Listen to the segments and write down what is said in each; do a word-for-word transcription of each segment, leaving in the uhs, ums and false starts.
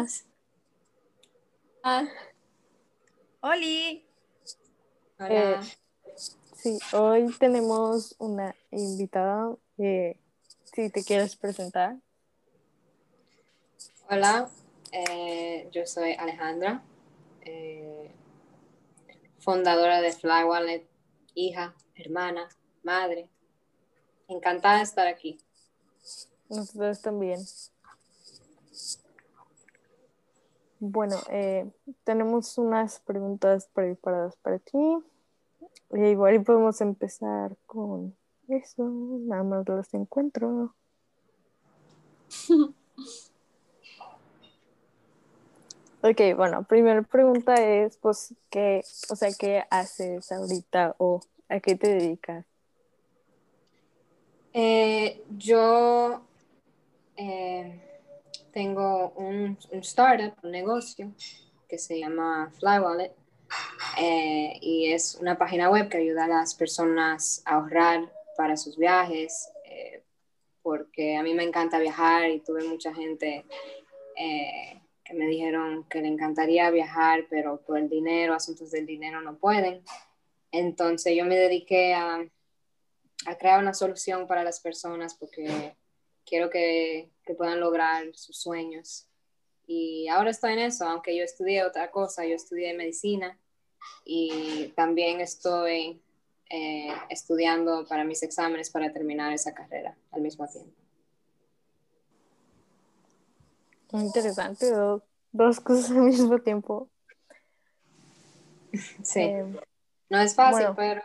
Hola. Ah, Oli. eh, Hola, sí, hoy tenemos una invitada. Eh, si te quieres presentar. hola, eh, yo soy Alejandra, eh, fundadora de Fly Wallet, hija, hermana, madre. Encantada de estar aquí. Nosotros también. Bueno, eh, tenemos unas preguntas preparadas para ti. Eh, igual podemos empezar con eso. Nada más las encuentro. Ok, bueno, primera pregunta es, pues, ¿qué, o sea, qué haces ahorita o a qué te dedicas? Eh, yo eh, tengo un, un startup, un negocio que se llama Fly Wallet, eh, y es una página web que ayuda a las personas a ahorrar para sus viajes, eh, porque a mí me encanta viajar y tuve mucha gente eh, que me dijeron que le encantaría viajar, pero por el dinero, asuntos del dinero no pueden. Entonces yo me dediqué a, a crear una solución para las personas porque quiero que, que puedan lograr sus sueños. Y ahora estoy en eso, aunque yo estudié otra cosa, yo estudié medicina y también estoy eh, estudiando para mis exámenes para terminar esa carrera al mismo tiempo. Muy interesante, do- dos cosas al mismo tiempo. Sí, Eh, no es fácil, bueno, pero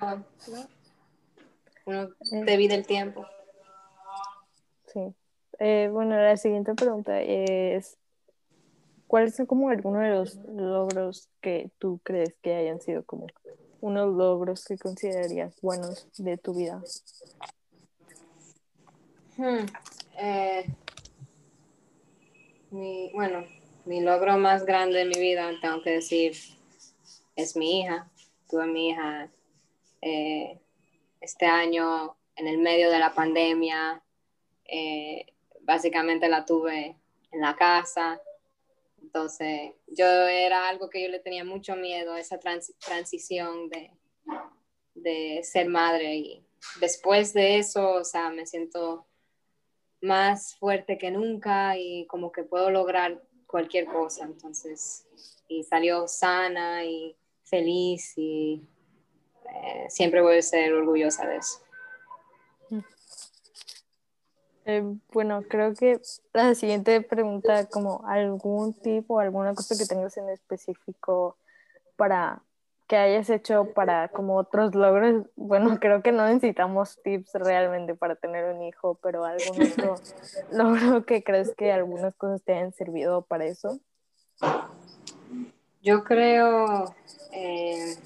uno eh, te divide el tiempo. sí. Eh, bueno, la siguiente pregunta es, ¿cuáles son como algunos de los logros que tú crees que hayan sido como unos logros que considerarías buenos de tu vida? Hmm, eh, mi, bueno, mi logro más grande de mi vida, tengo que decir, es mi hija. Tuve mi hija eh, este año en el medio de la pandemia. Eh, básicamente la tuve en la casa. Entonces, yo era algo que yo le tenía mucho miedo, esa trans, transición de, de ser madre. Y después de eso, o sea, me siento más fuerte que nunca y como que puedo lograr cualquier cosa. Entonces, y salió sana y feliz y eh, siempre voy a ser orgullosa de eso. Eh, bueno, creo que la siguiente pregunta, como algún tipo, alguna cosa que tengas en específico para que hayas hecho para como otros logros. Bueno, creo que no necesitamos tips realmente para tener un hijo, pero algún otro logro que crees que algunas cosas te hayan servido para eso. Yo creo eh,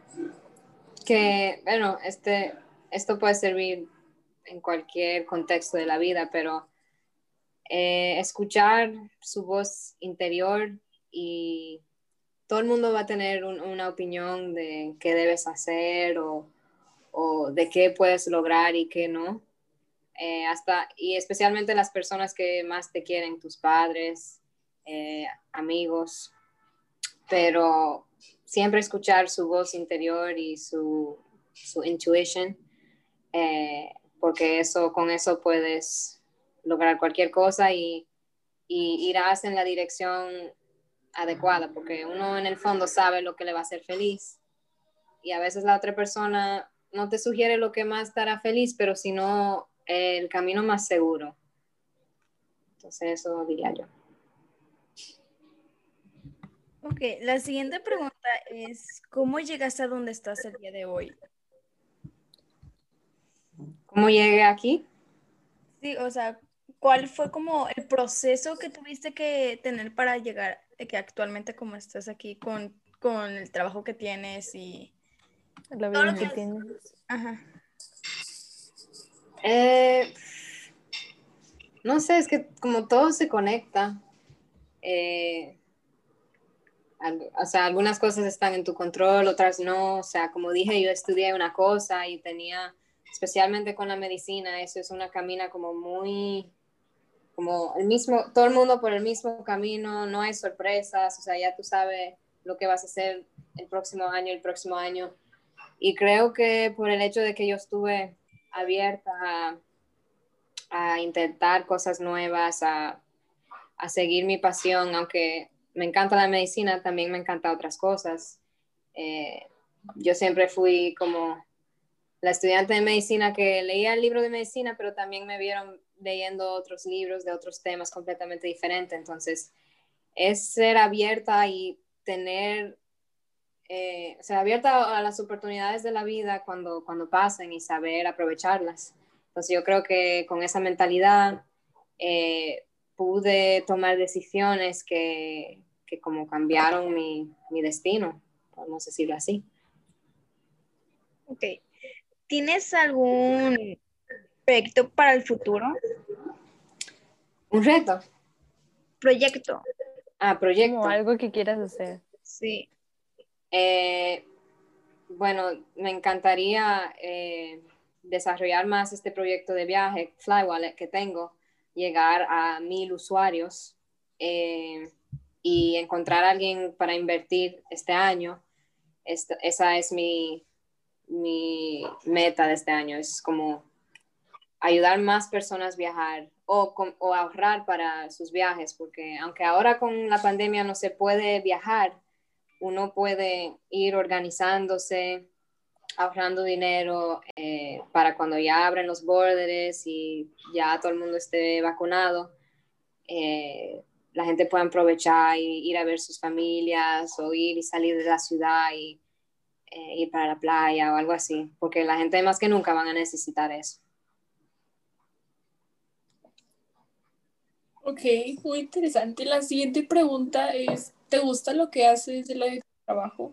que, bueno, este, esto puede servir en cualquier contexto de la vida, pero eh, escuchar su voz interior, y todo el mundo va a tener un, una opinión de qué debes hacer o, o de qué puedes lograr y qué no. Eh, hasta, y especialmente las personas que más te quieren, tus padres, eh, amigos, pero siempre escuchar su voz interior y su, su intuition, eh, porque eso, con eso puedes lograr cualquier cosa y, y irás en la dirección adecuada, porque uno en el fondo sabe lo que le va a hacer feliz y a veces la otra persona no te sugiere lo que más te hará feliz, pero sino el camino más seguro. Entonces eso diría yo. Ok, la siguiente pregunta es, ¿cómo llegaste a donde estás el día de hoy? ¿Cómo llegué aquí? Sí, o sea, ¿cuál fue como el proceso que tuviste que tener para llegar a que actualmente como estás aquí con, con el trabajo que tienes y La todo vida lo que que has... tienes. Ajá. Eh, no sé, es que como todo se conecta, eh, o sea, algunas cosas están en tu control, otras no. O sea, como dije, yo estudié una cosa y tenía, especialmente con la medicina, eso es una camina como muy como el mismo, todo el mundo por el mismo camino, no hay sorpresas, o sea, ya tú sabes lo que vas a hacer el próximo año, el próximo año. Y creo que por el hecho de que yo estuve abierta a, a intentar cosas nuevas, a, a seguir mi pasión, aunque me encanta la medicina, también me encantan otras cosas. Eh, yo siempre fui como la estudiante de medicina que leía el libro de medicina, pero también me vieron leyendo otros libros de otros temas completamente diferentes. Entonces, es ser abierta y tener, eh, ser abierta a las oportunidades de la vida cuando, cuando pasen y saber aprovecharlas. Entonces, yo creo que con esa mentalidad eh, pude tomar decisiones que, que como cambiaron mi, mi destino, podemos decirlo así. Ok. ¿Tienes algún proyecto para el futuro? Un reto. Proyecto. Ah, proyecto. Como algo que quieras hacer. Sí. Eh, bueno, me encantaría eh, desarrollar más este proyecto de viaje, FlyWallet, que tengo, llegar a mil usuarios eh, y encontrar a alguien para invertir este año. Esta, esa es mi, mi meta de este año, es como ayudar más personas a viajar o, o ahorrar para sus viajes, porque aunque ahora con la pandemia no se puede viajar, uno puede ir organizándose, ahorrando dinero eh, para cuando ya abren los borders y ya todo el mundo esté vacunado, eh, la gente pueda aprovechar y ir a ver sus familias o ir y salir de la ciudad y eh, ir para la playa o algo así, porque la gente más que nunca van a necesitar eso. Ok, muy interesante. La siguiente pregunta es, ¿te gusta lo que haces de la de tu trabajo?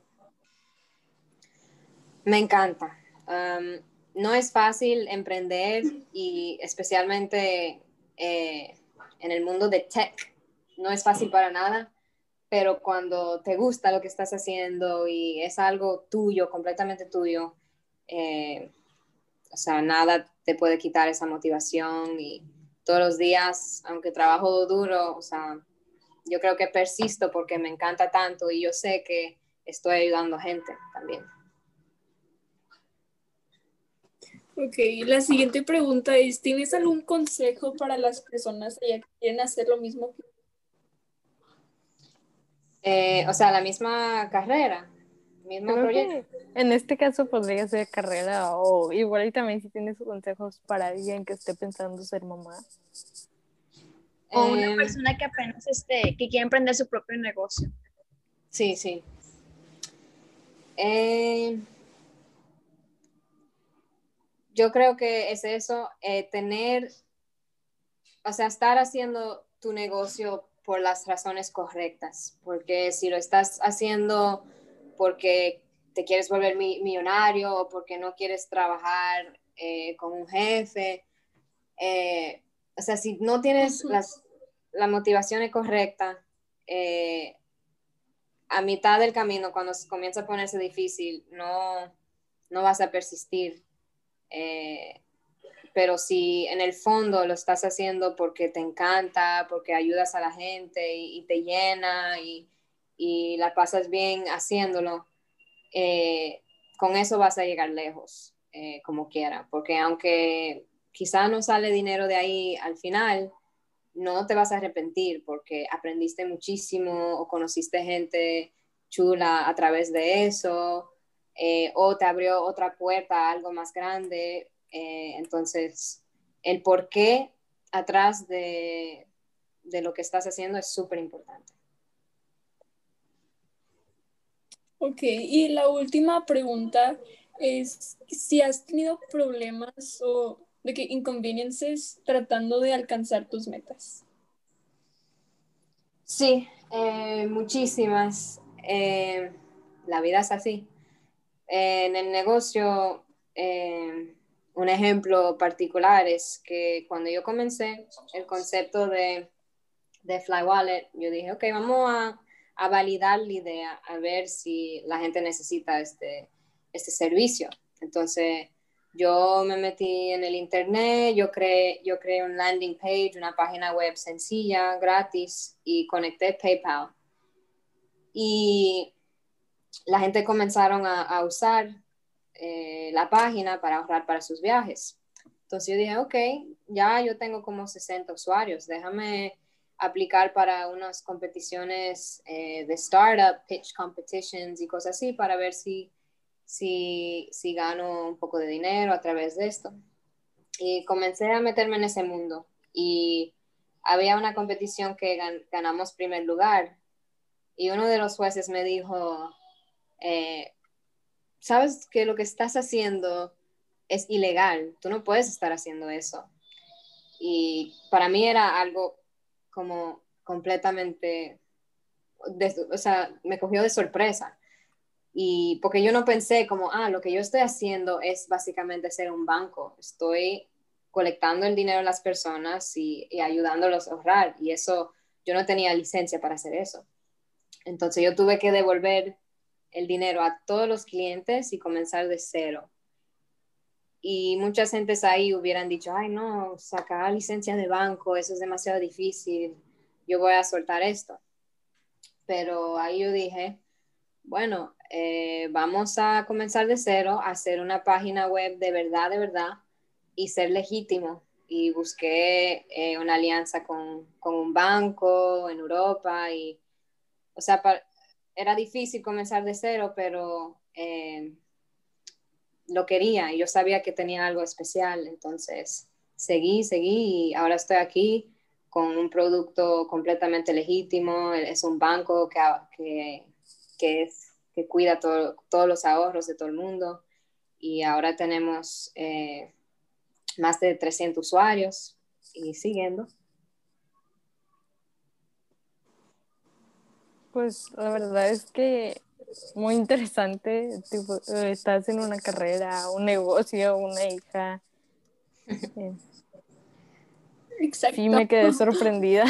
Me encanta. Um, no es fácil emprender y especialmente eh, en el mundo de tech, no es fácil para nada, pero cuando te gusta lo que estás haciendo y es algo tuyo, completamente tuyo, eh, o sea, nada te puede quitar esa motivación y todos los días, aunque trabajo duro, o sea, yo creo que persisto porque me encanta tanto y yo sé que estoy ayudando a gente también. Ok, la siguiente pregunta es, ¿tienes algún consejo para las personas allá que quieren hacer lo mismo que Eh, o sea, la misma carrera, mismo Creo proyecto. que en este caso podría ser carrera o igual y también si tienes consejos para alguien que esté pensando ser mamá. O una Eh, persona que apenas este, que quiere emprender su propio negocio. sí, sí. Eh, yo creo que es eso, eh, tener, o sea, estar haciendo tu negocio por las razones correctas, porque si lo estás haciendo porque te quieres volver mi, millonario o porque no quieres trabajar eh, con un jefe, eh, o sea, si no tienes Uh-huh. las, la motivación correcta, eh, a mitad del camino, cuando comienza a ponerse difícil, no, no vas a persistir. Eh, pero si en el fondo lo estás haciendo porque te encanta, porque ayudas a la gente y, y te llena y, y, la pasas bien haciéndolo, eh, con eso vas a llegar lejos, eh, como quiera, porque aunque quizá no sale dinero de ahí al final, no te vas a arrepentir porque aprendiste muchísimo o conociste gente chula a través de eso, eh, o te abrió otra puerta a algo más grande. Eh, entonces, el por qué atrás de, de lo que estás haciendo es súper importante. Ok, y la última pregunta es si has tenido problemas o de que inconvenientes tratando de alcanzar tus metas. Sí, eh, muchísimas. Eh, la vida es así. Eh, en el negocio, eh, un ejemplo particular es que cuando yo comencé el concepto de, de FlyWallet, yo dije, ok, vamos a, a validar la idea, a ver si la gente necesita este, este servicio. Entonces, Yo me metí en el internet, yo creé, yo creé un landing page, una página web sencilla, gratis, y conecté PayPal. Y la gente comenzaron a, a usar eh, la página para ahorrar para sus viajes. Entonces yo dije, ok, ya yo tengo como sesenta usuarios, déjame aplicar para unas competiciones eh, de startup, pitch competitions y cosas así para ver si, si, si gano un poco de dinero a través de esto. Y comencé a meterme en ese mundo y había una competición que gan ganamos primer lugar y uno de los jueces me dijo, eh, sabes que lo que estás haciendo es ilegal, tú no puedes estar haciendo eso. Y para mí era algo como completamente, de, o sea, me cogió de sorpresa. Y porque yo no pensé como, ah, lo que yo estoy haciendo es básicamente ser un banco. Estoy colectando el dinero de las personas y, y ayudándolos a ahorrar. Y eso, yo no tenía licencia para hacer eso. Entonces yo tuve que devolver el dinero a todos los clientes y comenzar de cero. Y muchas gentes ahí hubieran dicho, ay no, sacar licencia de banco, eso es demasiado difícil, yo voy a soltar esto. Pero ahí yo dije, bueno, eh, vamos a comenzar de cero, a hacer una página web de verdad, de verdad, y ser legítimo. Y busqué eh, una alianza con, con un banco en Europa y, o sea, para, era difícil comenzar de cero, pero eh, lo quería y yo sabía que tenía algo especial, entonces seguí, seguí y ahora estoy aquí con un producto completamente legítimo, es un banco que, que, que, es, que cuida todo, todos los ahorros de todo el mundo y ahora tenemos eh, más de trescientos usuarios y siguiendo. Pues la verdad es que muy interesante, tipo, estás en una carrera, un negocio, una hija. Eh, Exacto. sí me quedé sorprendida.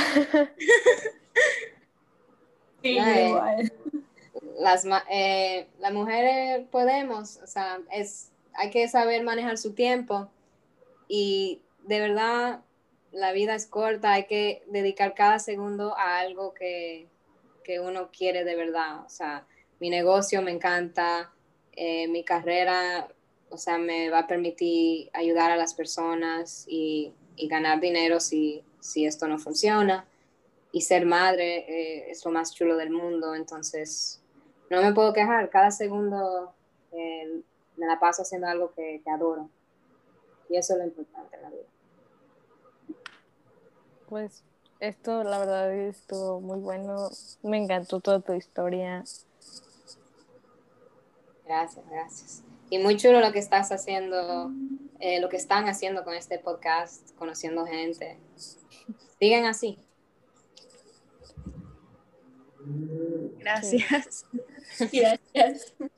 Sí, No, eh, igual. las, eh, las mujeres podemos, o sea, es, hay que saber manejar su tiempo y de verdad la vida es corta, hay que dedicar cada segundo a algo que, que uno quiere de verdad. O sea, mi negocio me encanta, eh, mi carrera, o sea, me va a permitir ayudar a las personas y, y ganar dinero si, si esto no funciona. Y ser madre eh, es lo más chulo del mundo, entonces no me puedo quejar, cada segundo eh, me la paso haciendo algo que, que adoro. Y eso es lo importante en la vida. Pues esto la verdad estuvo muy bueno, me encantó toda tu historia. Gracias, gracias. Y muy chulo lo que estás haciendo, eh, lo que están haciendo con este podcast, conociendo gente. Sigan así. Gracias. Sí. Gracias.